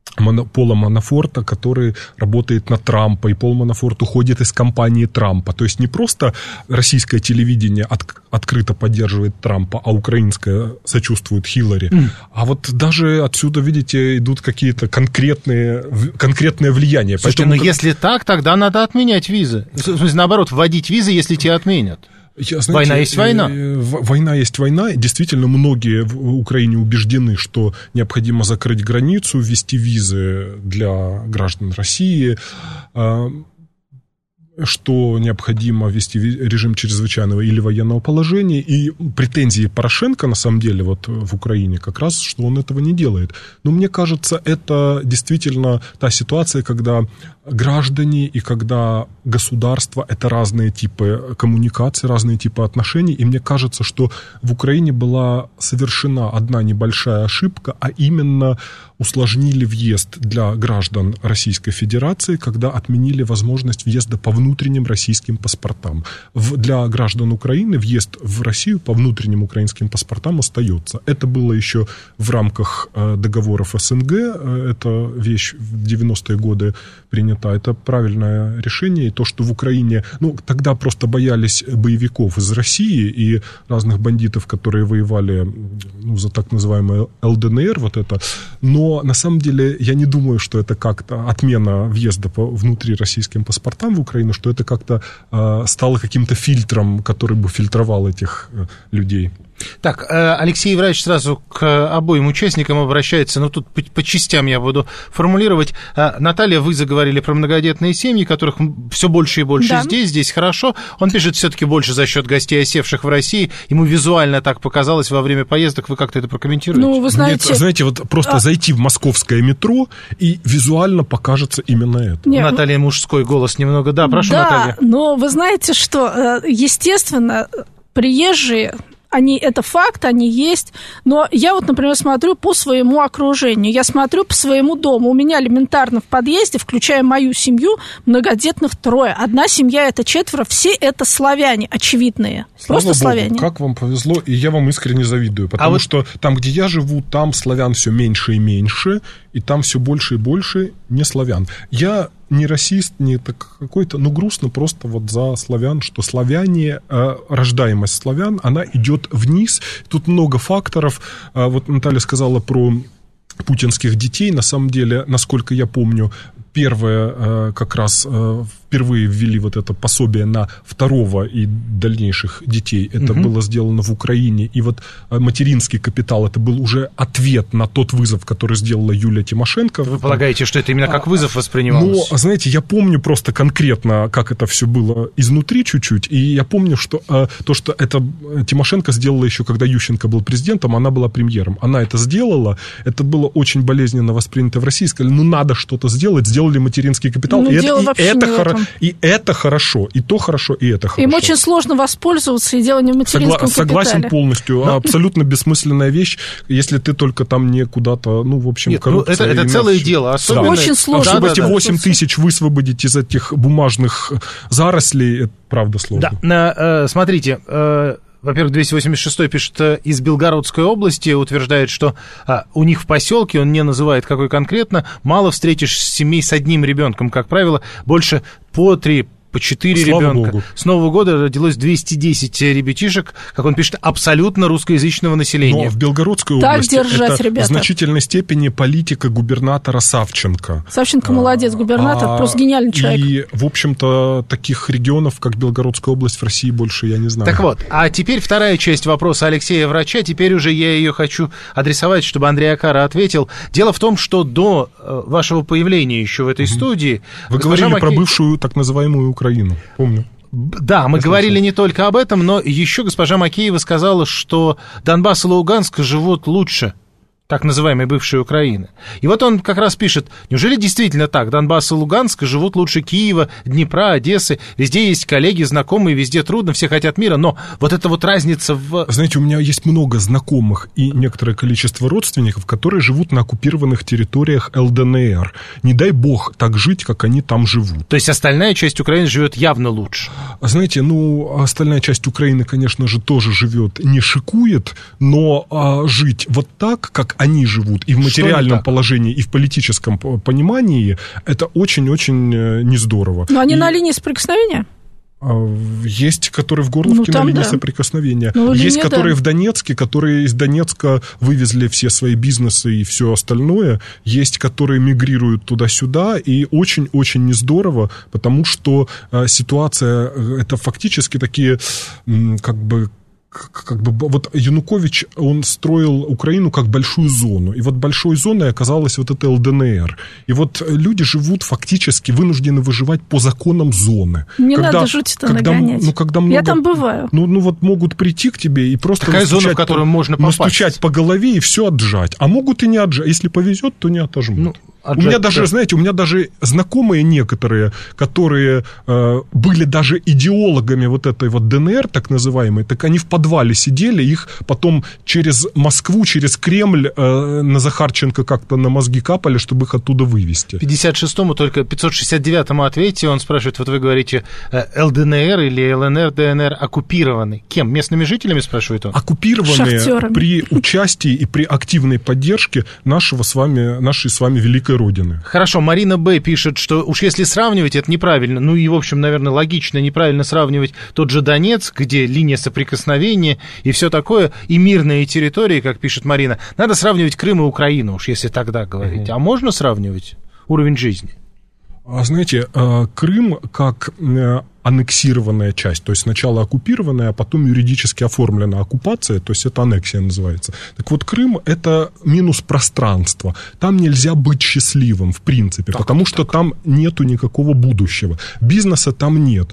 Пола Манафорта, который работает на Трампа, и Пол Манафорт уходит из компании Трампа. То есть не просто российское телевидение от, открыто поддерживает Трампа, а украинское сочувствует Хиллари. Mm. А вот даже отсюда, видите, идут какие-то конкретные, конкретные влияния. Слушайте, Поэтому, но как... если так, тогда надо отменять визы. В смысле, наоборот, вводить визы, если те отменят. Я, знаете, война есть война. Война есть война. Действительно, многие в Украине убеждены, что необходимо закрыть границу, ввести визы для граждан России, что необходимо ввести режим чрезвычайного или военного положения. И претензии Порошенко, на самом деле, вот в Украине как раз, что он этого не делает. Но мне кажется, это действительно та ситуация, когда граждане и когда государство — это разные типы коммуникации, разные типы отношений. И мне кажется, что в Украине была совершена одна небольшая ошибка, а именно усложнили въезд для граждан Российской Федерации, когда отменили возможность въезда по внутренним российским паспортам. В, для граждан Украины въезд в Россию по внутренним украинским паспортам остается. Это было еще в рамках э, договоров СНГ. Эта вещь в девяностые годы принята. Это правильное решение. И то, что в Украине... Ну, тогда просто боялись боевиков из России и разных бандитов, которые воевали, ну, за так называемое эл дэ эн эр, вот это. Но на самом деле я не думаю, что это как-то отмена въезда по внутри российским паспортам в Украину, что это как-то э, стало каким-то фильтром, который бы фильтровал этих э, людей. Так, Алексей Евгеньевич сразу к обоим участникам обращается, но тут по, по частям я буду формулировать. Наталья, вы заговорили про многодетные семьи, которых все больше и больше да. здесь, здесь хорошо. Он пишет все-таки больше за счет гостей, осевших в России. Ему визуально так показалось во время поездок. Вы как-то это прокомментируете? Ну, вы знаете... Нет, знаете, вот просто а... зайти в московское метро, и визуально покажется именно это. Нет, Наталья, мужской голос немного. Да, прошу, да, Наталья. Да, но вы знаете, что, естественно, приезжие... Они, это факт, они есть, но я вот, например, смотрю по своему окружению, я смотрю по своему дому, у меня элементарно в подъезде, включая мою семью, многодетных трое, одна семья — это четверо, все это славяне, очевидные, Слава просто Богу, славяне. Как вам повезло, и я вам искренне завидую, потому а вот... что там, где я живу, там славян все меньше и меньше, и там все больше и больше не славян. Я не расист, не так какой-то, ну, грустно просто вот за славян, что славяне, э, рождаемость славян, она идет вниз. Тут много факторов. Э, вот Наталья сказала про путинских детей. На самом деле, насколько я помню, первое, э, как раз э, впервые ввели вот это пособие на второго и дальнейших детей. Это угу. было сделано в Украине. И вот материнский капитал, это был уже ответ на тот вызов, который сделала Юлия Тимошенко. Вы полагаете, что это именно как вызов воспринималось? Ну, знаете, я помню просто конкретно, как это все было изнутри чуть-чуть. И я помню, что э, то, что это Тимошенко сделала еще, когда Ющенко был президентом, она была премьером. Она это сделала. Это было очень болезненно воспринято в России. Сказали, ну, надо что-то сделать. Сделали материнский капитал. Ну, и, это, и, это хоро... и это хорошо. И то хорошо, и это хорошо. Им очень сложно воспользоваться и дело не в материнском Согла- капитале. Согласен полностью. Да. Абсолютно бессмысленная вещь, если ты только там не куда-то, ну, в общем, Нет, ну, это, это целое иначе. Дело. Особенно... Да. Очень сложно. Чтобы да, эти да, восемь да. тысяч высвободить из этих бумажных зарослей, это правда сложно. Да, э, смотрите, э, во-первых, двести восемьдесят шестой пишет из Белгородской области, утверждает, что а, у них в поселке, он не называет какой конкретно, мало встретишь семей с одним ребенком, как правило, больше по три, по четыре Слава ребенка. Богу. С Нового года родилось двести десять ребятишек, как он пишет, абсолютно русскоязычного населения. Но в Белгородской так области держать, это ребята. в значительной степени политика губернатора Савченко. Савченко молодец, губернатор, а, просто гениальный человек. И, в общем-то, таких регионов, как Белгородская область, в России больше я не знаю. Так вот, а теперь вторая часть вопроса Алексея Врача. Теперь уже я ее хочу адресовать, чтобы Андрей Акара ответил. Дело в том, что до вашего появления еще в этой угу. студии... Вы говорили Маки... про бывшую так называемую Украину, помню. Да, мы Я говорили слышал. Не только об этом, но еще госпожа Макеева сказала, что Донбасс и Луганск живут лучше так называемой бывшей Украины. И вот он как раз пишет, неужели действительно так? Донбасс и Луганск живут лучше Киева, Днепра, Одессы. Везде есть коллеги, знакомые, везде трудно, все хотят мира. Но вот эта вот разница в... Знаете, у меня есть много знакомых и некоторое количество родственников, которые живут на оккупированных территориях эл дэ эн эр. Не дай бог так жить, как они там живут. То есть остальная часть Украины живет явно лучше? Знаете, ну, остальная часть Украины, конечно же, тоже живет, не шикует, но а, жить вот так, как они живут, и в материальном положении, и в политическом понимании, это очень-очень не здорово. Но они и... на линии соприкосновения? Есть, которые в Горловке ну, на линии да. соприкосновения. Ну, есть, линия, которые да. в Донецке, которые из Донецка вывезли все свои бизнесы и все остальное. Есть, которые мигрируют туда-сюда. И очень-очень не здорово, потому что ситуация, это фактически такие, как бы, как бы вот Янукович, он строил Украину как большую зону, и вот большой зоной оказалась вот эта эл дэ эн эр, и вот люди живут фактически, вынуждены выживать по законам зоны. Не когда, надо жуть-то когда, нагонять. Ну, когда много, я там бываю. Ну, ну вот могут прийти к тебе и просто такая зона, в которую по, можно попасть. Настучать по голове и все отжать, а могут и не отжать, если повезет, то не отожмут. Ну, Отжать, у меня даже, да. знаете, у меня даже знакомые некоторые, которые э, были даже идеологами вот этой вот дэ эн эр, так называемой, так они в подвале сидели, их потом через Москву, через Кремль э, на Захарченко как-то на мозги капали, чтобы их оттуда вывести. пятьдесят шестому, только пятьсот шестьдесят девятому ответьте, он спрашивает, вот вы говорите, эл дэ эн эр или эл эн эр, дэ эн эр оккупированы. Кем? Местными жителями, спрашивает он? Оккупированные Шахтерами. При участии и при активной поддержке нашего с вами, нашей с вами великой Родины. Хорошо, Марина Б. пишет, что уж если сравнивать, это неправильно, ну и, в общем, наверное, логично, неправильно сравнивать тот же Донецк, где линия соприкосновения и все такое, и мирные территории, как пишет Марина. Надо сравнивать Крым и Украину, уж если тогда говорить. Угу. А можно сравнивать уровень жизни? Знаете, Крым как аннексированная часть, то есть сначала оккупированная, а потом юридически оформленная оккупация, то есть это аннексия называется. Так вот, Крым – это минус пространства. Там нельзя быть счастливым, в принципе, так, потому что так. там нету никакого будущего. Бизнеса там нет.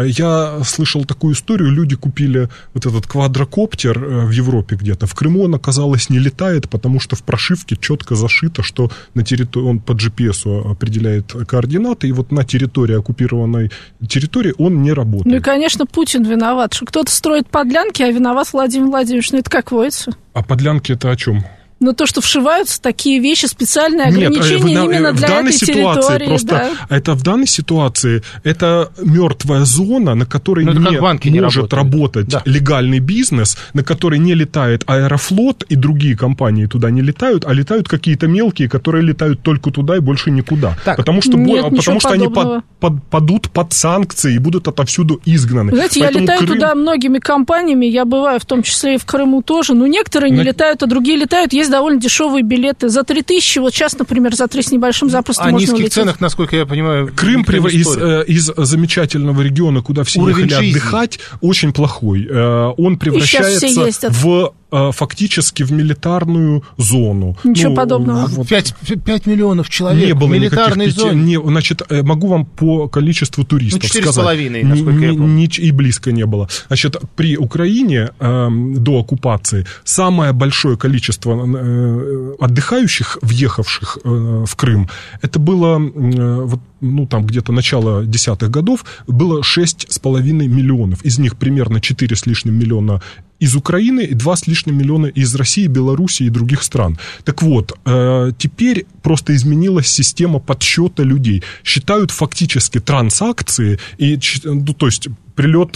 Я слышал такую историю, люди купили вот этот квадрокоптер в Европе где-то, в Крыму он, оказалось, не летает, потому что в прошивке четко зашито, что на территории, он по джи пи эс определяет координаты, и вот на территории, оккупированной территории, он не работает. Ну и, конечно, Путин виноват, что кто-то строит подлянки, а виноват Владимир Владимирович. Ну это как водится? А подлянки это о чем? Но то, что вшиваются такие вещи, специальные ограничения Нет, в, именно в для данной этой ситуации территории. Просто да. это в данной ситуации это мертвая зона, на которой не не может работать да. легальный бизнес, на которой не летает Аэрофлот, и другие компании туда не летают, а летают какие-то мелкие, которые летают только туда и больше никуда. Так, потому что, нет, потому что они под, под, падут под санкции и будут отовсюду изгнаны. Знаете, Поэтому я летаю Крым... туда многими компаниями, я бываю в том числе и в Крыму тоже, но некоторые не на... летают, а другие летают. Есть есть довольно дешевые билеты. За три тысячи, вот сейчас, например, за три с небольшим запросто можно улететь. О низких ценах, насколько я понимаю, Крым из, из замечательного региона, куда все Уровень ехали жизни. отдыхать, очень плохой. Он превращается в фактически в милитарную зону. Ничего ну, подобного. Вот, пять миллионов человек не было в милитарной зоне. Не, значит, могу вам по количеству туристов ну, четыре сказать. четыре с половиной, насколько я помню. И близко не было. Значит, при Украине э, до оккупации самое большое количество э, отдыхающих, въехавших э, в Крым, это было э, вот, ну, там где-то начало десятых годов, было шесть с половиной миллионов. Из них примерно четыре с лишним миллиона из Украины и два с лишним миллиона из России, Белоруссии и других стран. Так вот, э, теперь просто изменилась система подсчета людей. Считают фактически транзакции, и, ну, то есть прилет...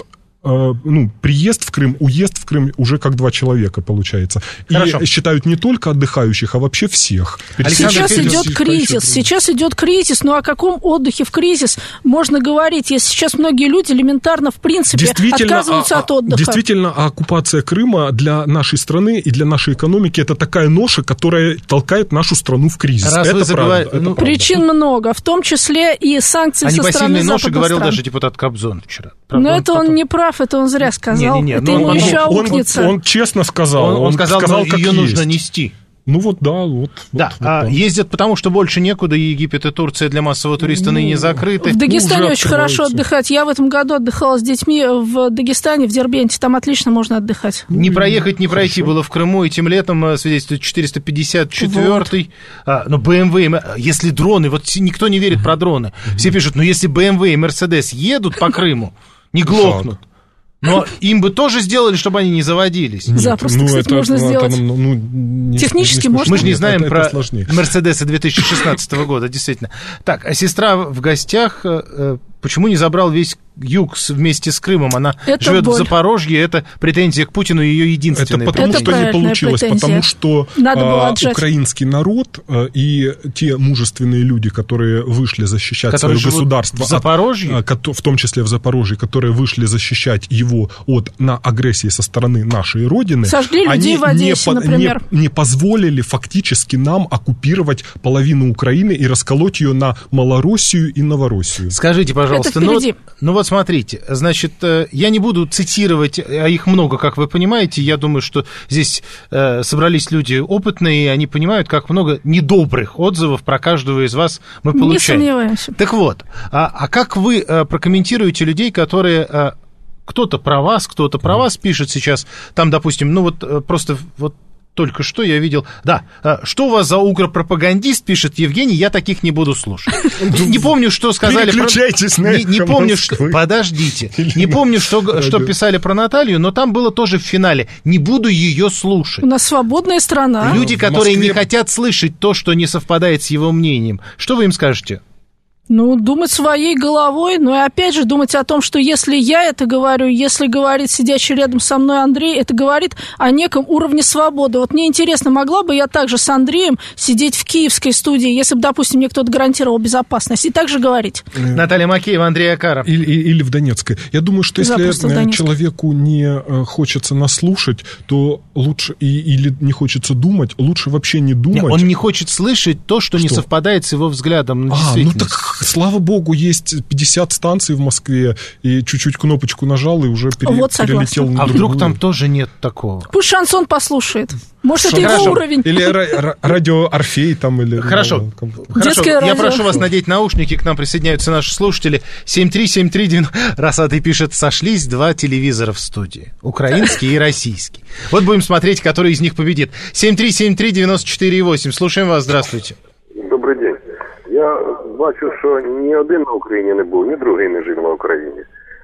ну, приезд в Крым, уезд в Крым уже как два человека получается. Хорошо. И считают не только отдыхающих, а вообще всех. Сейчас идет кризис, сейчас идет кризис, ну о каком отдыхе в кризис можно говорить, если сейчас многие люди элементарно, в принципе, отказываются а, от отдыха. Действительно, оккупация Крыма для нашей страны и для нашей экономики это такая ноша, которая толкает нашу страну в кризис. Раз это забывай... правда. Это ну, причин правда. много, в том числе и санкции со стороны западных ноши говорил стран. даже депутат Кобзон вчера. Правда, но он это потом... он не прав, это он зря сказал. Не, не, не, это ему он, еще он, аукнется. Он, он честно сказал. Он, он, он сказал, сказал как ее есть. Нужно нести. Ну вот да, вот. Да, вот, а, вот, ездят потому, что больше некуда, и Египет и Турция для массового туриста ну, ныне закрыты. В Дагестане очень хорошо отдыхать. Я в этом году отдыхала с детьми в Дагестане, в Дербенте. Там отлично можно отдыхать. Не проехать, не пройти хорошо. Было в Крыму, этим летом свидетельствует четыреста пятьдесят четвёртый. Вот. А, но бэ эм вэ, если дроны, вот никто не верит про дроны. Все пишут, ну если бэ эм вэ и Мерседес едут по Крыму, не глохнут. Но им бы тоже сделали, чтобы они не заводились. Нет, Запросто, ну, кстати, это, можно это, сделать. Ну, ну, не, Технически не можно. Мы же не знаем это, про это Мерседесы две тысячи шестнадцатого года, действительно. Так, а сестра в гостях, почему не забрал весь юг вместе с Крымом? Она это живет боль. в Запорожье, это претензия к Путину, ее единственная. Это потому, это что не получилось, претензия. потому что а, украинский народ а, и те мужественные люди, которые вышли защищать которые свое государство, в Запорожье? От, в том числе в Запорожье, которые вышли защищать его от на агрессии со стороны нашей Родины, сожгли людей в Одессе, не, например. Не, не позволили фактически нам оккупировать половину Украины и расколоть ее на Малороссию и Новороссию. Скажите, пожалуйста, ну, ну вот смотрите, значит, я не буду цитировать, а их много, как вы понимаете, я думаю, что здесь э, собрались люди опытные, и они понимают, как много недобрых отзывов про каждого из вас мы получаем. Не сомневаемся. Так вот, а, а как вы э, прокомментируете людей, которые... Э, кто-то про вас, кто-то про вас пишет сейчас, там, допустим, ну вот э, просто вот только что я видел... Да, что у вас за укропропагандист, пишет Евгений, я таких не буду слушать. Не помню, что сказали... Переключайтесь на Не помню, что... Подождите. Не помню, что писали про Наталью, но там было тоже в финале. Не буду ее слушать. У нас свободная страна. Люди, которые не хотят слышать то, что не совпадает с его мнением. Что вы им скажете? Ну, думать своей головой, но и опять же думать о том, что если я это говорю, если говорит сидящий рядом со мной Андрей, это говорит о неком уровне свободы. Вот мне интересно, могла бы я также с Андреем сидеть в киевской студии, если бы, допустим, мне кто-то гарантировал безопасность, и также говорить? Наталья Макеева, Андрей Акаров. Или, или в Донецкой. Я думаю, что если человеку не хочется нас слушать, то лучше, и, или не хочется думать, лучше вообще не думать. Нет, он не хочет слышать то, что, что? не совпадает с его взглядом на а, ну так... Слава богу, есть пятьдесят станций в Москве, и чуть-чуть кнопочку нажал, и уже пере... вот перелетел на А вдруг там тоже нет такого? Пусть шансон послушает. Может, Шансон. это его уровень. Или ра- радио Орфей там. Или, Хорошо. Ну, Хорошо. Я радио. прошу вас надеть наушники, к нам присоединяются наши слушатели. семь три семь три девяносто Росатый пишет, сошлись два телевизора в студии. Украинский и российский. Вот будем смотреть, который из них победит. семь три семь три девяносто четыре восемь. Слушаем вас, здравствуйте. Добрий день. Я бачу, що ні один на Україні не був, ні другий не жив на Україні.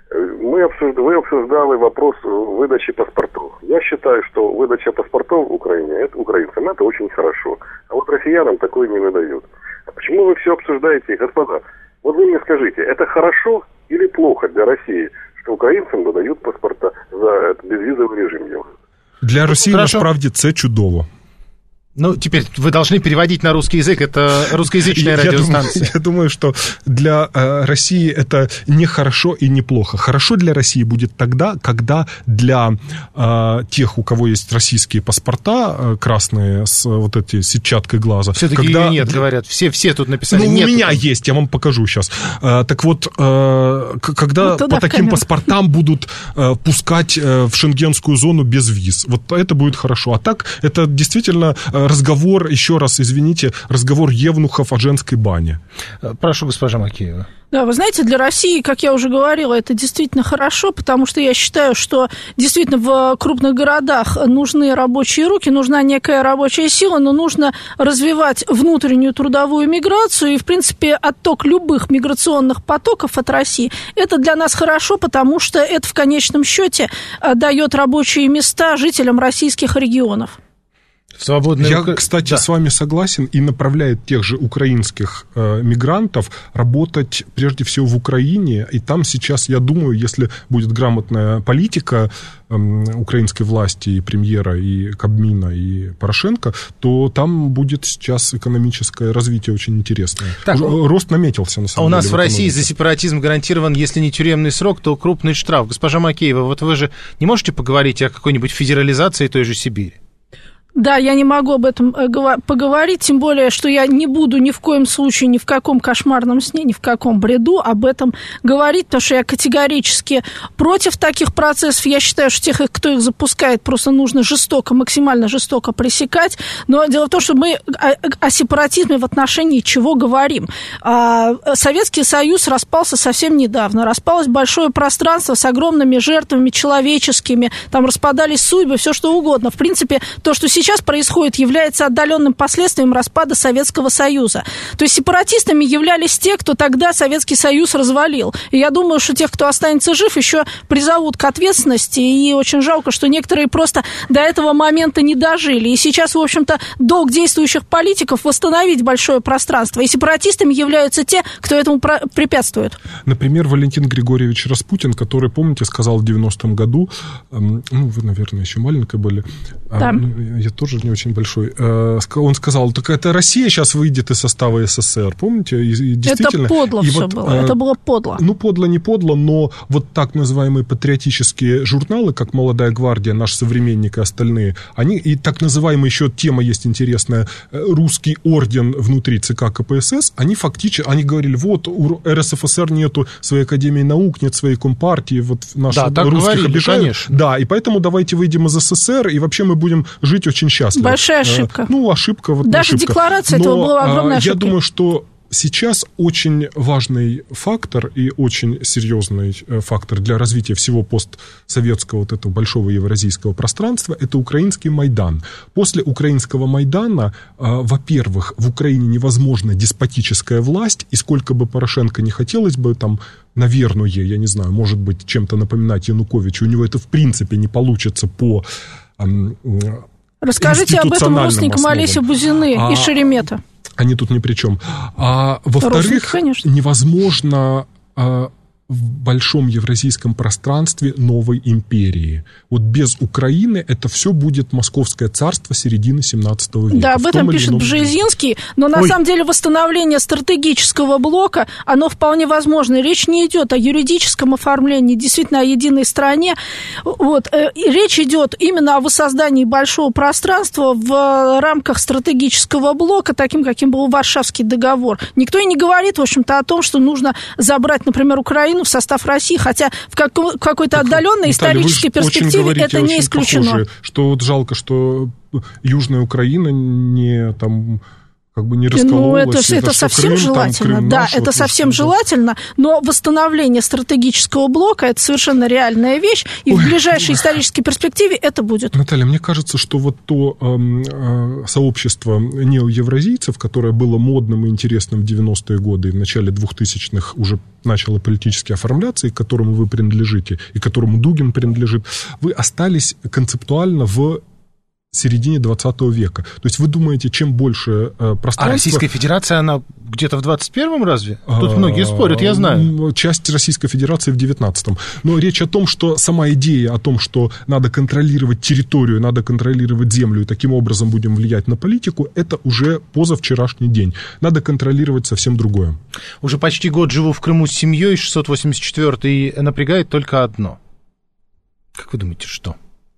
Мы обсуждали, вы обсуждали вопрос выдачи паспортов. Я считаю, что выдача паспортов в Украине, это, украинцам, это очень хорошо. А вот россиянам такое не выдают. А почему вы все обсуждаете, господа? Вот вы мне скажите, это хорошо или плохо для России, что українцям додают паспорта за безвизовый режим делают? Для Росії, насправді, це чудово. Ну, теперь вы должны переводить на русский язык, это русскоязычная я, радиостанция. Я думаю, я думаю, что для э, России это не хорошо и не плохо. Хорошо для России будет тогда, когда для э, тех, у кого есть российские паспорта, э, красные, с вот эти сетчаткой глаза. Все-таки когда... ее нет, говорят. Все, все тут написали. Ну, нет, у меня тут... есть, я вам покажу сейчас. Э, так вот, э, когда ну, по таким паспортам будут э, пускать э, в шенгенскую зону без виз, вот это будет хорошо. А так, это действительно... разговор, еще раз, извините, разговор евнухов о женской бане. Прошу, госпожа Макеева. Да, вы знаете, для России, как я уже говорила, это действительно хорошо, потому что я считаю, что действительно в крупных городах нужны рабочие руки, нужна некая рабочая сила, но нужно развивать внутреннюю трудовую миграцию, и, в принципе, отток любых миграционных потоков от России, это для нас хорошо, потому что это в конечном счете дает рабочие места жителям российских регионов. Свободная... Я, кстати, да. с вами согласен, и направляет тех же украинских э, мигрантов работать прежде всего в Украине, и там сейчас, я думаю, если будет грамотная политика э, украинской власти, и премьера, и Кабмина, и Порошенко, то там будет сейчас экономическое развитие очень интересное. Так, рост наметился, на самом деле. А у нас деле, в России за сепаратизм гарантирован, если не тюремный срок, то крупный штраф. Госпожа Макеева, вот вы же не можете поговорить о какой-нибудь федерализации той же Сибири? Да, я не могу об этом поговорить, тем более, что я не буду ни в коем случае, ни в каком кошмарном сне, ни в каком бреду об этом говорить, потому что я категорически против таких процессов. Я считаю, что тех, кто их запускает, просто нужно жестоко, максимально жестоко пресекать. Но дело в том, что мы о, о сепаратизме в отношении чего говорим. Советский Союз распался совсем недавно. Распалось большое пространство с огромными жертвами человеческими, там распадались судьбы, все что угодно. В принципе, то, что сейчас сейчас происходит, является отдаленным последствием распада Советского Союза. То есть сепаратистами являлись те, кто тогда Советский Союз развалил. И я думаю, что тех, кто останется жив, еще призовут к ответственности. И очень жалко, что некоторые просто до этого момента не дожили. И сейчас, в общем-то, долг действующих политиков восстановить большое пространство. И сепаратистами являются те, кто этому препятствует. Например, Валентин Григорьевич Распутин, который, помните, сказал в девяностом году, ну, вы, наверное, еще маленькая были, да. Я тоже не очень большой. Он сказал, так это Россия сейчас выйдет из состава СССР, помните? И, действительно, это подло и все вот, было, это было подло. Ну, подло, не подло, но вот так называемые патриотические журналы, как «Молодая гвардия», «Наш современник» и остальные, они, и так называемая еще тема есть интересная, русский орден внутри ЦК КПСС, они фактически, они говорили, вот, у РСФСР нету своей академии наук, нет своей компартии, вот наши да, русских говорили, обижают. Конечно. Да, и поэтому давайте выйдем из СССР, и вообще мы будем жить очень счастливо. Большая ошибка. Ну, ошибка. Вот Даже ошибка. декларация Но, этого была огромная ошибка. Я думаю, что сейчас очень важный фактор и очень серьезный фактор для развития всего постсоветского вот этого большого евразийского пространства – это украинский Майдан. После украинского Майдана, во-первых, в Украине невозможна деспотическая власть, и сколько бы Порошенко не хотелось бы там, наверное, я не знаю, может быть, чем-то напоминать Януковичу, у него это в принципе не получится по... Расскажите об этом родственникам Олеся Бузины а, и Шеремета. Они тут ни при чем. А, во-вторых, невозможно а, в большом евразийском пространстве новой империи. Вот без Украины это все будет Московское царство середины семнадцатого века. Да, об этом пишет Бжезинский, но на Ой. самом деле восстановление стратегического блока, оно вполне возможно. Речь не идет о юридическом оформлении, действительно о единой стране. Вот. И речь идет именно о воссоздании большого пространства в рамках стратегического блока, таким, каким был Варшавский договор. Никто и не говорит, в общем-то, о том, что нужно забрать, например, Украину в состав России, хотя в какой-то так, отдаленной Наталья, исторической перспективе говорите, это не исключено. Похоже, что вот жалко, что Южная Украина не там... как бы не раскололась. Ну, это, это, это совсем Крым, желательно, там, да, наш, это вот совсем желательно, но восстановление стратегического блока – это совершенно реальная вещь, и Ой. в ближайшей исторической перспективе это будет. Наталья, мне кажется, что вот то э, э, сообщество неоевразийцев, которое было модным и интересным в девяностые годы и в начале двухтысячных уже начало политически оформляться, и к которому вы принадлежите, и к которому Дугин принадлежит, вы остались концептуально в середине двадцатого века. То есть вы думаете, чем больше э, пространства... А Российская Федерация, она где-то в двадцать первом разве? Тут многие спорят, я знаю. Часть Российской Федерации в девятнадцатом. Но речь о том, что сама идея о том, что надо контролировать территорию, надо контролировать землю, и таким образом будем влиять на политику, это уже позавчерашний день. Надо контролировать совсем другое. Уже почти год живу в Крыму с семьей, шестьсот восемьдесят четвёртый, и напрягает только одно. Как вы думаете, что?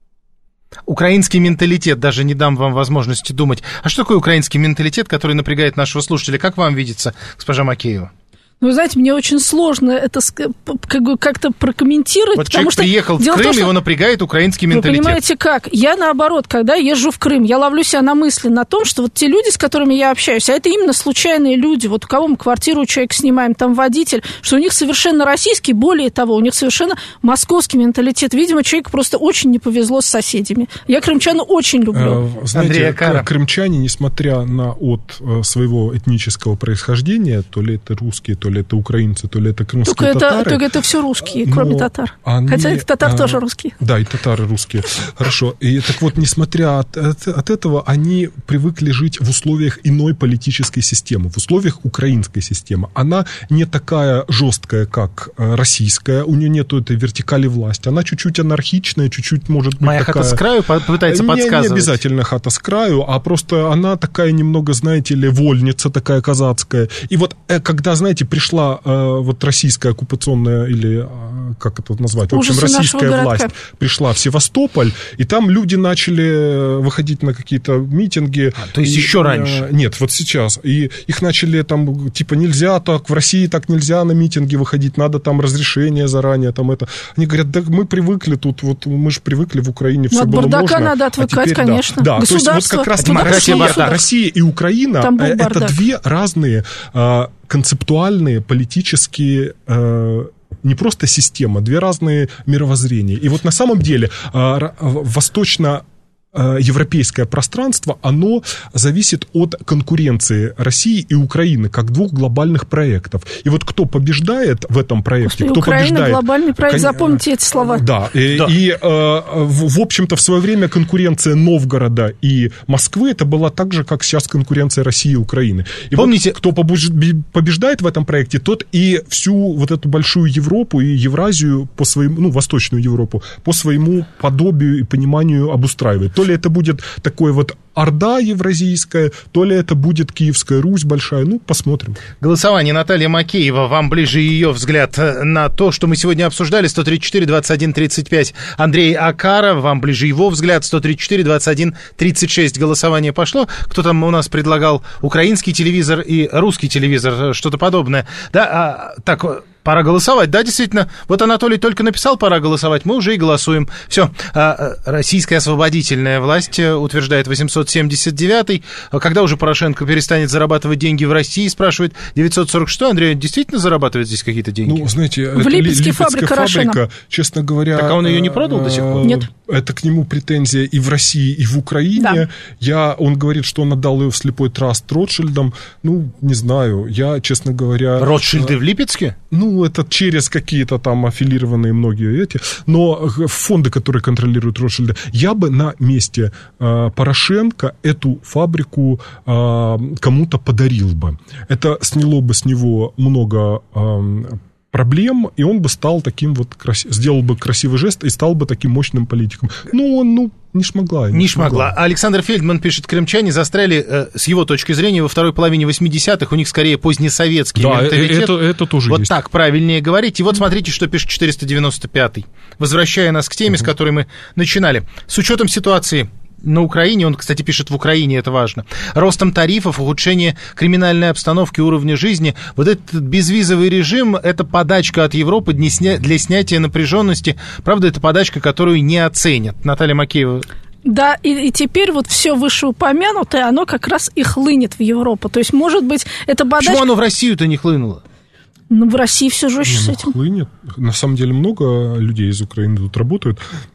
Украинский менталитет, даже не дам вам возможности думать. А что такое украинский менталитет, который напрягает нашего слушателя? Как вам видится, госпожа Макеева? Ну, вы знаете, мне очень сложно это как бы как-то прокомментировать. Вот человек что приехал в Крым, том, что... его напрягает украинский менталитет. Вы понимаете, как? Я, наоборот, когда езжу в Крым, я ловлю себя на мысли на том, что вот те люди, с которыми я общаюсь, а это именно случайные люди, вот у кого мы квартиру у человека снимаем, там водитель, что у них совершенно российский, более того, у них совершенно московский менталитет. Видимо, человеку просто очень не повезло с соседями. Я крымчан очень люблю. Знаете, крымчане, несмотря на от своего этнического происхождения, то ли это русские, то ли это украинцы, то ли это крымские только татары. Это, только это все русские, кроме татар. Они, Хотя это татар а, тоже русские. Да, и татары русские. Хорошо. И так вот, несмотря от, от, от этого, они привыкли жить в условиях иной политической системы, в условиях украинской системы. Она не такая жесткая, как российская, у нее нету этой вертикали власти. Она чуть-чуть анархичная, чуть-чуть может быть Моя такая... хата с краю пытается не, подсказывать. Не обязательно хата с краю, а просто она такая немного, знаете ли, вольница такая казацкая. И вот когда, знаете, пришла э, вот российская оккупационная, или э, как это назвать, в общем, Ужасы российская власть пришла в Севастополь, и там люди начали выходить на какие-то митинги. А, то есть и, еще раньше? Э, нет, вот сейчас. И их начали там, типа, нельзя так, в России так нельзя на митинги выходить, надо там разрешение заранее, там это. Они говорят, да мы привыкли тут, вот мы же привыкли в Украине, все было можно. От бардака надо отвыкать, а теперь, конечно. Да, да. То есть вот как раз Россия, Россия и Украина, это бардак. Две разные... Э, концептуальные, политические, э, не просто системы, две разные мировоззрения. И вот на самом деле э, восточно европейское пространство, оно зависит от конкуренции России и Украины как двух глобальных проектов. И вот кто побеждает в этом проекте, Господи, кто Украина, побеждает... глобальный проект, Кон... запомните эти слова. Да, и, да. и в, в общем-то в свое время конкуренция Новгорода и Москвы, это была так же, как сейчас конкуренция России и Украины. И помните, вот, кто побеждает в этом проекте, тот и всю вот эту большую Европу и Евразию по своему, ну, Восточную Европу, по своему подобию и пониманию обустраивает. То ли это будет такое вот Орда евразийская, то ли это будет Киевская Русь большая, ну, посмотрим. Голосование. Наталья Макеева, вам ближе ее взгляд на то, что мы сегодня обсуждали, сто тридцать четыре двадцать один тридцать пять. Андрей Акаров, вам ближе его взгляд, сто тридцать четыре двадцать один тридцать шесть. Голосование пошло. Кто там у нас предлагал украинский телевизор и русский телевизор, что-то подобное. Да, а, так... Пора голосовать, да, действительно. Вот Анатолий только написал «пора голосовать», мы уже и голосуем. Все, российская освободительная власть утверждает восемьсот семьдесят девятый. Когда уже Порошенко перестанет зарабатывать деньги в России, спрашивает девятьсот сорок шестой. Андрей, действительно зарабатывает здесь какие-то деньги? Ну, знаете, в Липецке фабрика, фабрика, честно говоря... Так а он ее не продал до сих пор? Нет. Это к нему претензия и в России, и в Украине. Да. Я, он говорит, что он отдал ее в слепой траст Ротшильдам. Ну, не знаю, я, честно говоря... Ротшильды в Липецке? Ну, это через какие-то там аффилированные многие эти, но фонды, которые контролируют Ротшильды, я бы на месте э, Порошенко эту фабрику э, кому-то подарил бы. Это сняло бы с него много... Э, проблем, и он бы стал таким вот, крас... сделал бы красивый жест и стал бы таким мощным политиком. Ну, он, ну, не шмогла. Не, не шмогла. шмогла. Александр Фельдман пишет, крымчане застряли, э, с его точки зрения, во второй половине восьмидесятых, у них скорее позднесоветский да, менталитет. Это, это тоже вот есть. так правильнее говорить. И вот смотрите, что пишет четыреста девяносто пятый. Возвращая нас к теме, uh-huh. с которой мы начинали. С учетом ситуации на Украине, он, кстати, пишет в Украине, это важно, ростом тарифов, ухудшение криминальной обстановки, уровня жизни, вот этот безвизовый режим, это подачка от Европы для, сня... для снятия напряженности. Правда, это подачка, которую не оценят. Наталья Макеева. Да, и, и теперь вот все вышеупомянутое, оно как раз и хлынет в Европу. То есть, может быть, это подачка... Почему оно в Россию-то не хлынуло? Ну, в России все жестче не, с ну, этим. Хлынет. На самом деле много людей из Украины тут работают.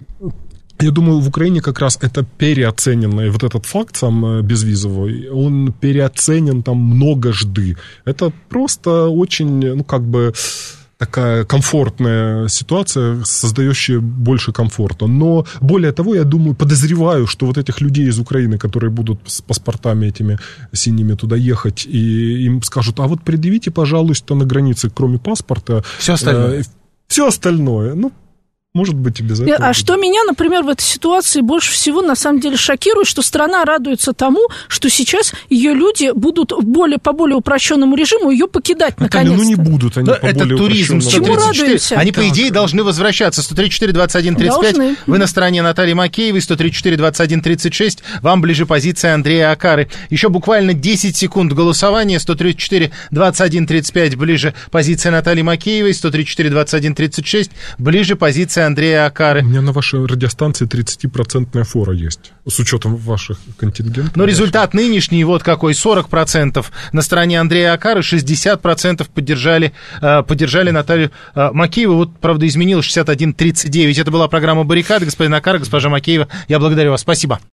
Я думаю, в Украине как раз это переоцененный вот этот факт сам безвизовый, он переоценен там многожды. Это просто очень, ну, как бы... такая комфортная ситуация, создающая больше комфорта. Но более того, я думаю, подозреваю, что вот этих людей из Украины, которые будут с паспортами этими синими туда ехать, и им скажут, а вот предъявите, пожалуйста, на границе, кроме паспорта... Все остальное. Э, все остальное. Ну, может быть, и без этого. А что меня, например, в этой ситуации больше всего, на самом деле, шокирует, что страна радуется тому, что сейчас ее люди будут более, по более упрощенному режиму ее покидать, Наталья, наконец-то. ну не будут они Но по это более туризм. упрощенному. Чему радуемся? Они, по Так. идее, должны возвращаться. сто тридцать четыре двадцать один тридцать пять. Должны. Вы на стороне Натальи Макеевой. сто тридцать четыре двадцать один тридцать шесть. Вам ближе позиция Андрея Акары. Еще буквально десять секунд голосования. сто тридцать четыре двадцать один тридцать пять. Ближе позиция Натальи Макеевой. сто тридцать четыре двадцать один тридцать шесть. Ближе позиция Андрея Акары. У меня на вашей радиостанции тридцатипроцентная фора есть, с учетом ваших контингентов. Но результат нынешний вот какой, сорок процентов на стороне Андрея Акары, шестьдесят процентов поддержали, э, поддержали Наталью э, Макееву. Вот, правда, изменилось шестьдесят один тридцать девять. Это была программа «Баррикады». Господин Акара, госпожа Макеева, я благодарю вас. Спасибо.